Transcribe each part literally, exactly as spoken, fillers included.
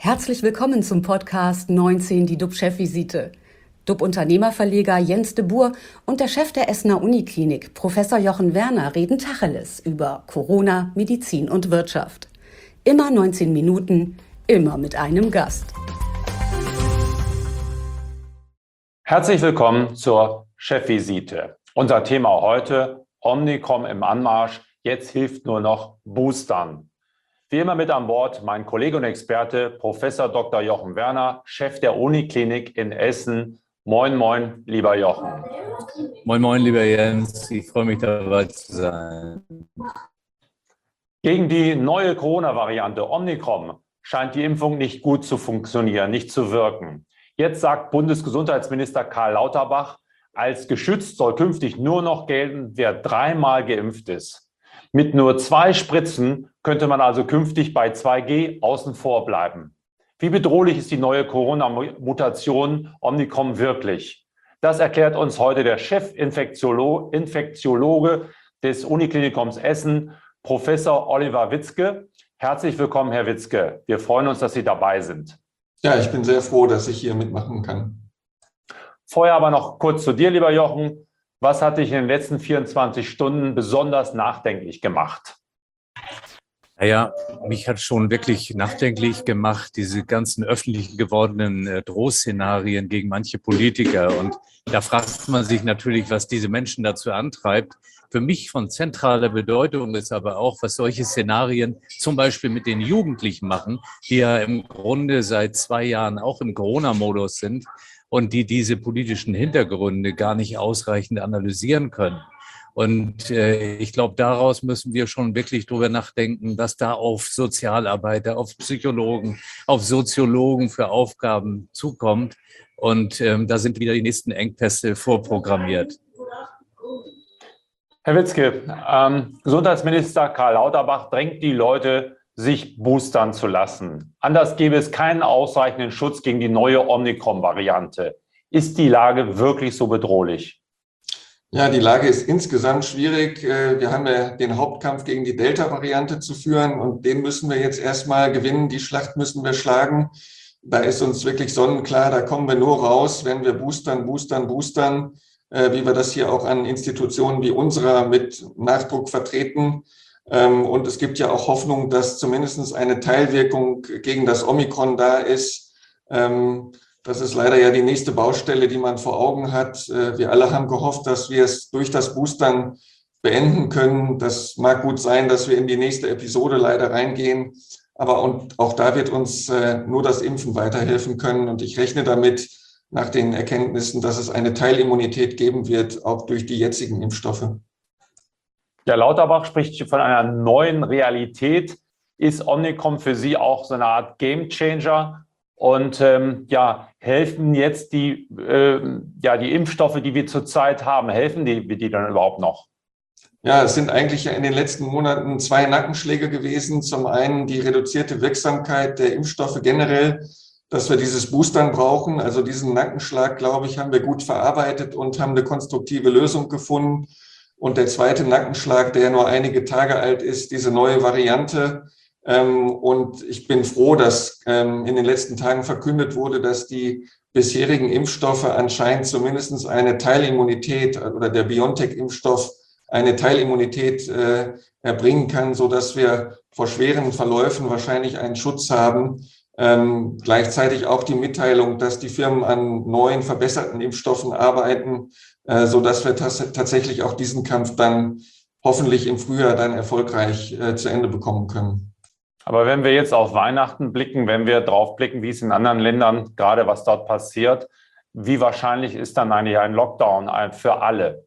Herzlich willkommen zum Podcast neunzehn, die D U B-Chefvisite. D U B-Unternehmerverleger Jens de Boer und der Chef der Essener Uniklinik, Professor Jochen Werner, reden Tacheles über Corona, Medizin und Wirtschaft. Immer neunzehn Minuten, immer mit einem Gast. Herzlich willkommen zur Chefvisite. Unser Thema heute: Omikron im Anmarsch. Jetzt hilft nur noch Boostern. Wie immer mit an Bord mein Kollege und Experte Professor Doktor Jochen Werner, Chef der Uniklinik in Essen. Moin, moin, lieber Jochen. Moin, moin, lieber Jens. Ich freue mich, dabei zu sein. Gegen die neue Corona-Variante Omikron scheint die Impfung nicht gut zu funktionieren, nicht zu wirken. Jetzt sagt Bundesgesundheitsminister Karl Lauterbach, als geschützt soll künftig nur noch gelten, wer dreimal geimpft ist. Mit nur zwei Spritzen könnte man also künftig bei zwei G außen vor bleiben. Wie bedrohlich ist die neue Corona-Mutation Omikron wirklich? Das erklärt uns heute der Chefinfektiologe Infektiologe des Uniklinikums Essen, Professor Oliver Witzke. Herzlich willkommen, Herr Witzke. Wir freuen uns, dass Sie dabei sind. Ja, ich bin sehr froh, dass ich hier mitmachen kann. Vorher aber noch kurz zu dir, lieber Jochen. Was hat dich in den letzten vierundzwanzig Stunden besonders nachdenklich gemacht? Naja, mich hat schon wirklich nachdenklich gemacht, diese ganzen öffentlich gewordenen äh, Drohszenarien gegen manche Politiker. Und da fragt man sich natürlich, was diese Menschen dazu antreibt. Für mich von zentraler Bedeutung ist aber auch, was solche Szenarien zum Beispiel mit den Jugendlichen machen, die ja im Grunde seit zwei Jahren auch im Corona-Modus sind und die diese politischen Hintergründe gar nicht ausreichend analysieren können. Und äh, ich glaube, daraus müssen wir schon wirklich drüber nachdenken, was da auf Sozialarbeiter, auf Psychologen, auf Soziologen für Aufgaben zukommt. Und ähm, da sind wieder die nächsten Engpässe vorprogrammiert. Herr Witzke, ähm, Gesundheitsminister Karl Lauterbach drängt die Leute, sich boostern zu lassen. Anders gäbe es keinen ausreichenden Schutz gegen die neue Omikron-Variante. Ist die Lage wirklich so bedrohlich? Ja, die Lage ist insgesamt schwierig. Wir haben ja den Hauptkampf gegen die Delta-Variante zu führen und den müssen wir jetzt erstmal gewinnen. Die Schlacht müssen wir schlagen. Da ist uns wirklich sonnenklar, da kommen wir nur raus, wenn wir boostern, boostern, boostern, wie wir das hier auch an Institutionen wie unserer mit Nachdruck vertreten. Und es gibt ja auch Hoffnung, dass zumindest eine Teilwirkung gegen das Omikron da ist. Das ist leider ja die nächste Baustelle, die man vor Augen hat. Wir alle haben gehofft, dass wir es durch das Boostern beenden können. Das mag gut sein, dass wir in die nächste Episode leider reingehen. Aber und auch da wird uns nur das Impfen weiterhelfen können. Und ich rechne damit nach den Erkenntnissen, dass es eine Teilimmunität geben wird, auch durch die jetzigen Impfstoffe. Ja, Lauterbach spricht von einer neuen Realität. Ist Omikron für Sie auch so eine Art Gamechanger? Und ähm, ja, helfen jetzt die, äh, ja, die Impfstoffe, die wir zurzeit haben, helfen die, die dann überhaupt noch? Ja, es sind eigentlich ja in den letzten Monaten zwei Nackenschläge gewesen. Zum einen die reduzierte Wirksamkeit der Impfstoffe generell, dass wir dieses Boostern brauchen. Also diesen Nackenschlag, glaube ich, haben wir gut verarbeitet und haben eine konstruktive Lösung gefunden. Und der zweite Nackenschlag, der nur einige Tage alt ist, diese neue Variante. Und ich bin froh, dass in den letzten Tagen verkündet wurde, dass die bisherigen Impfstoffe anscheinend zumindest eine Teilimmunität oder der BioNTech-Impfstoff eine Teilimmunität erbringen kann, sodass wir vor schweren Verläufen wahrscheinlich einen Schutz haben. Ähm, gleichzeitig auch die Mitteilung, dass die Firmen an neuen, verbesserten Impfstoffen arbeiten, äh, so dass wir tas- tatsächlich auch diesen Kampf dann hoffentlich im Frühjahr dann erfolgreich äh, zu Ende bekommen können. Aber wenn wir jetzt auf Weihnachten blicken, wenn wir drauf blicken, wie es in anderen Ländern, gerade was dort passiert, wie wahrscheinlich ist dann eigentlich ein Lockdown für alle?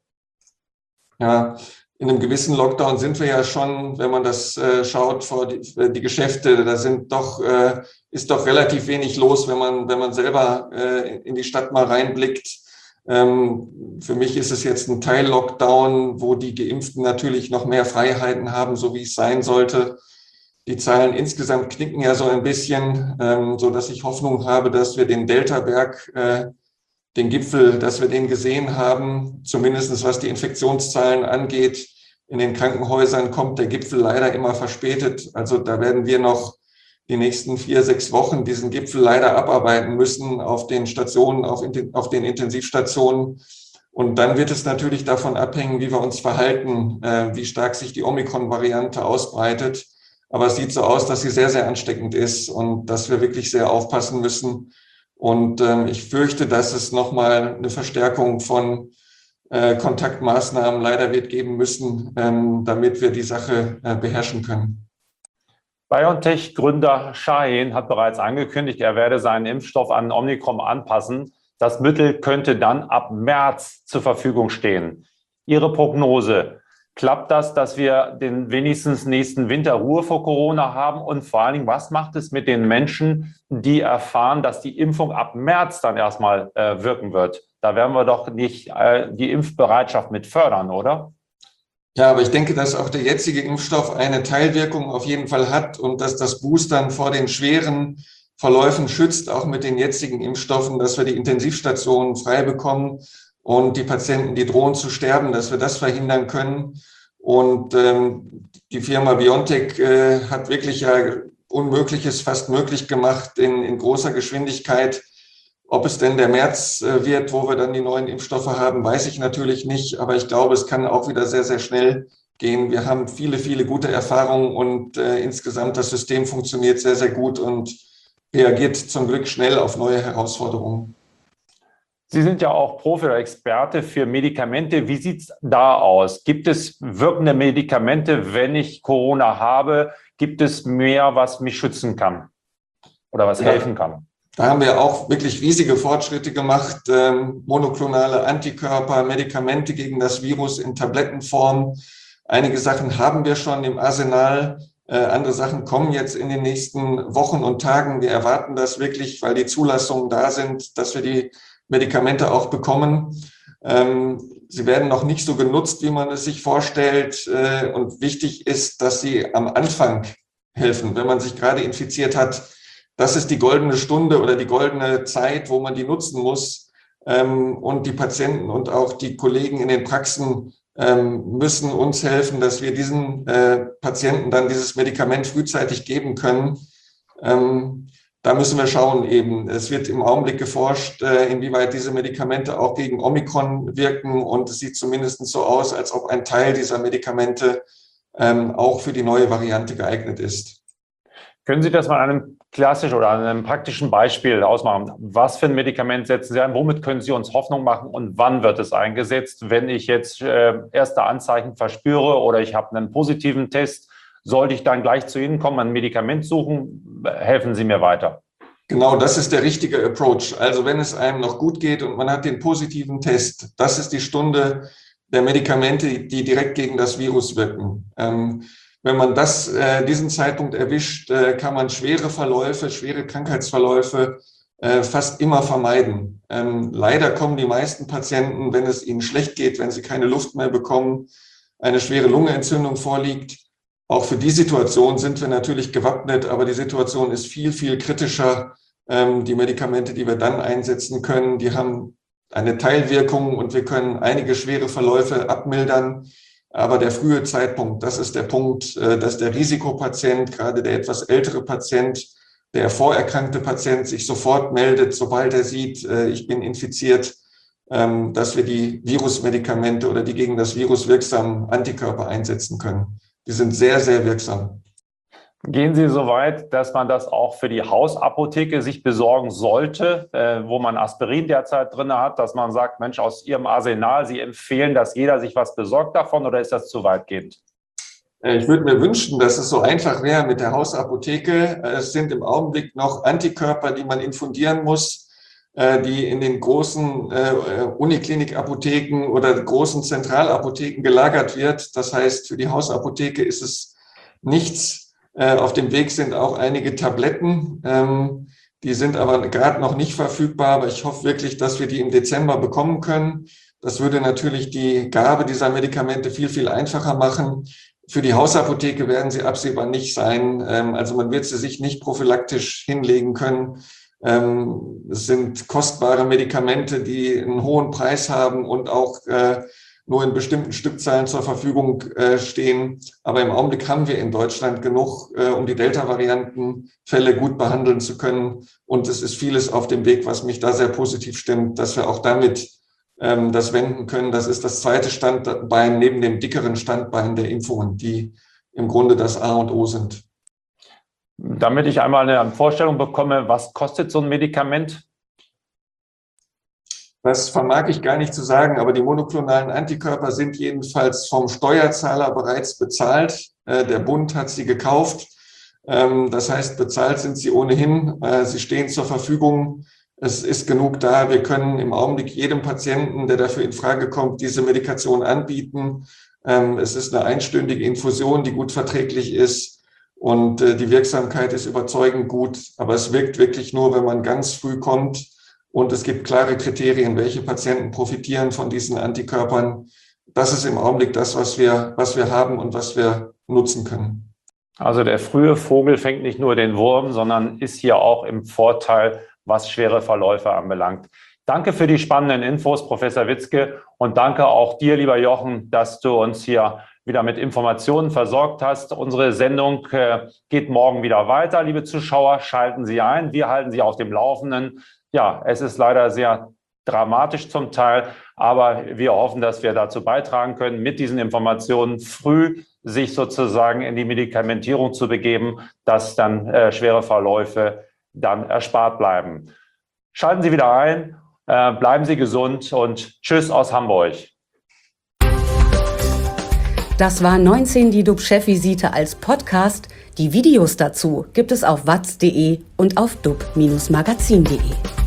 Ja, in einem gewissen Lockdown sind wir ja schon, wenn man das äh, schaut, vor die, die Geschäfte, da sind doch, äh, ist doch relativ wenig los, wenn man, wenn man selber äh, in die Stadt mal reinblickt. Ähm, für mich ist es jetzt ein Teil-Lockdown, wo die Geimpften natürlich noch mehr Freiheiten haben, so wie es sein sollte. Die Zahlen insgesamt knicken ja so ein bisschen, ähm, so dass ich Hoffnung habe, dass wir den Delta-Berg, äh, den Gipfel, dass wir den gesehen haben, zumindest was die Infektionszahlen angeht. In den Krankenhäusern kommt der Gipfel leider immer verspätet. Also da werden wir noch die nächsten vier, sechs Wochen diesen Gipfel leider abarbeiten müssen auf den Stationen, auf, auf den Intensivstationen. Und dann wird es natürlich davon abhängen, wie wir uns verhalten, äh, wie stark sich die Omikron-Variante ausbreitet. Aber es sieht so aus, dass sie sehr, sehr ansteckend ist und dass wir wirklich sehr aufpassen müssen. Und ähm, ich fürchte, dass es nochmal eine Verstärkung von äh, Kontaktmaßnahmen leider wird geben müssen, ähm, damit wir die Sache äh, beherrschen können. BioNTech-Gründer Şahin hat bereits angekündigt, er werde seinen Impfstoff an Omikron anpassen. Das Mittel könnte dann ab März zur Verfügung stehen. Ihre Prognose, klappt das, dass wir den wenigstens nächsten Winter Ruhe vor Corona haben? Und vor allen Dingen, was macht es mit den Menschen, die erfahren, dass die Impfung ab März dann erstmal äh, wirken wird? Da werden wir doch nicht äh, die Impfbereitschaft mit fördern, oder? Ja, aber ich denke, dass auch der jetzige Impfstoff eine Teilwirkung auf jeden Fall hat und dass das Boostern vor den schweren Verläufen schützt, auch mit den jetzigen Impfstoffen, dass wir die Intensivstationen frei bekommen und die Patienten, die drohen zu sterben, dass wir das verhindern können. Und ähm, die Firma BioNTech äh, hat wirklich ja Unmögliches fast möglich gemacht in, in großer Geschwindigkeit. Ob es denn der März äh, wird, wo wir dann die neuen Impfstoffe haben, weiß ich natürlich nicht. Aber ich glaube, es kann auch wieder sehr, sehr schnell gehen. Wir haben viele, viele gute Erfahrungen und äh, insgesamt das System funktioniert sehr, sehr gut und reagiert zum Glück schnell auf neue Herausforderungen. Sie sind ja auch Profi oder Experte für Medikamente. Wie sieht es da aus? Gibt es wirkende Medikamente, wenn ich Corona habe? Gibt es mehr, was mich schützen kann oder was ja. helfen kann? Da haben wir auch wirklich riesige Fortschritte gemacht. Ähm, monoklonale Antikörper, Medikamente gegen das Virus in Tablettenform. Einige Sachen haben wir schon im Arsenal. Äh, andere Sachen kommen jetzt in den nächsten Wochen und Tagen. Wir erwarten das wirklich, weil die Zulassungen da sind, dass wir die Medikamente auch bekommen. Ähm, sie werden noch nicht so genutzt, wie man es sich vorstellt. Äh, und wichtig ist, dass sie am Anfang helfen, wenn man sich gerade infiziert hat. Das ist die goldene Stunde oder die goldene Zeit, wo man die nutzen muss. Ähm, und die Patienten und auch die Kollegen in den Praxen ähm, müssen uns helfen, dass wir diesen äh, Patienten dann dieses Medikament frühzeitig geben können. Ähm, da müssen wir schauen eben. Es wird im Augenblick geforscht, äh, inwieweit diese Medikamente auch gegen Omikron wirken. Und es sieht zumindest so aus, als ob ein Teil dieser Medikamente ähm, auch für die neue Variante geeignet ist. Können Sie das mal an einem klassischen oder an einem praktischen Beispiel ausmachen? Was für ein Medikament setzen Sie ein? Womit können Sie uns Hoffnung machen? Und wann wird es eingesetzt? Wenn ich jetzt äh, erste Anzeichen verspüre oder ich habe einen positiven Test, sollte ich dann gleich zu Ihnen kommen, ein Medikament suchen? Helfen Sie mir weiter. Genau, das ist der richtige Approach. Also wenn es einem noch gut geht und man hat den positiven Test, das ist die Stunde der Medikamente, die direkt gegen das Virus wirken. Ähm, Wenn man das, äh, diesen Zeitpunkt erwischt, äh, kann man schwere Verläufe, schwere Krankheitsverläufe äh, fast immer vermeiden. Ähm, leider kommen die meisten Patienten, wenn es ihnen schlecht geht, wenn sie keine Luft mehr bekommen, eine schwere Lungenentzündung vorliegt. Auch für die Situation sind wir natürlich gewappnet, aber die Situation ist viel, viel kritischer. Ähm, die Medikamente, die wir dann einsetzen können, die haben eine Teilwirkung und wir können einige schwere Verläufe abmildern. Aber der frühe Zeitpunkt, das ist der Punkt, dass der Risikopatient, gerade der etwas ältere Patient, der vorerkrankte Patient sich sofort meldet, sobald er sieht, ich bin infiziert, dass wir die Virusmedikamente oder die gegen das Virus wirksamen Antikörper einsetzen können. Die sind sehr, sehr wirksam. Gehen Sie so weit, dass man das auch für die Hausapotheke sich besorgen sollte, äh, wo man Aspirin derzeit drin hat, dass man sagt, Mensch, aus Ihrem Arsenal, Sie empfehlen, dass jeder sich was besorgt davon, oder ist das zu weitgehend? Ich würde mir wünschen, dass es so einfach wäre mit der Hausapotheke. Es sind im Augenblick noch Antikörper, die man infundieren muss, die in den großen Uniklinikapotheken oder großen Zentralapotheken gelagert wird. Das heißt, für die Hausapotheke ist es nichts. Auf dem Weg sind auch einige Tabletten, die sind aber gerade noch nicht verfügbar, aber ich hoffe wirklich, dass wir die im Dezember bekommen können. Das würde natürlich die Gabe dieser Medikamente viel, viel einfacher machen. Für die Hausapotheke werden sie absehbar nicht sein, also man wird sie sich nicht prophylaktisch hinlegen können. Es sind kostbare Medikamente, die einen hohen Preis haben und auch nur in bestimmten Stückzahlen zur Verfügung äh, stehen. Aber im Augenblick haben wir in Deutschland genug, äh, um die Delta-Variantenfälle gut behandeln zu können. Und es ist vieles auf dem Weg, was mich da sehr positiv stimmt, dass wir auch damit ähm, das wenden können. Das ist das zweite Standbein neben dem dickeren Standbein der Impfungen, die im Grunde das A und O sind. Damit ich einmal eine Vorstellung bekomme, was kostet so ein Medikament? Das vermag ich gar nicht zu sagen, aber die monoklonalen Antikörper sind jedenfalls vom Steuerzahler bereits bezahlt. Der Bund hat sie gekauft. Das heißt, bezahlt sind sie ohnehin. Sie stehen zur Verfügung. Es ist genug da. Wir können im Augenblick jedem Patienten, der dafür in Frage kommt, diese Medikation anbieten. Es ist eine einstündige Infusion, die gut verträglich ist. Und die Wirksamkeit ist überzeugend gut. Aber es wirkt wirklich nur, wenn man ganz früh kommt. Und es gibt klare Kriterien, welche Patienten profitieren von diesen Antikörpern. Das ist im Augenblick das, was wir, was wir haben und was wir nutzen können. Also der frühe Vogel fängt nicht nur den Wurm, sondern ist hier auch im Vorteil, was schwere Verläufe anbelangt. Danke für die spannenden Infos, Professor Witzke. Und danke auch dir, lieber Jochen, dass du uns hier wieder mit Informationen versorgt hast. Unsere Sendung äh, geht morgen wieder weiter. Liebe Zuschauer, schalten Sie ein. Wir halten Sie auf dem Laufenden. Ja, es ist leider sehr dramatisch zum Teil, aber wir hoffen, dass wir dazu beitragen können, mit diesen Informationen früh sich sozusagen in die Medikamentierung zu begeben, dass dann äh, schwere Verläufe dann erspart bleiben. Schalten Sie wieder ein, äh, bleiben Sie gesund und tschüss aus Hamburg. Das war neunzehn die D U B-Chefvisite als Podcast. Die Videos dazu gibt es auf watz punkt de und auf dub Bindestrich magazin punkt de.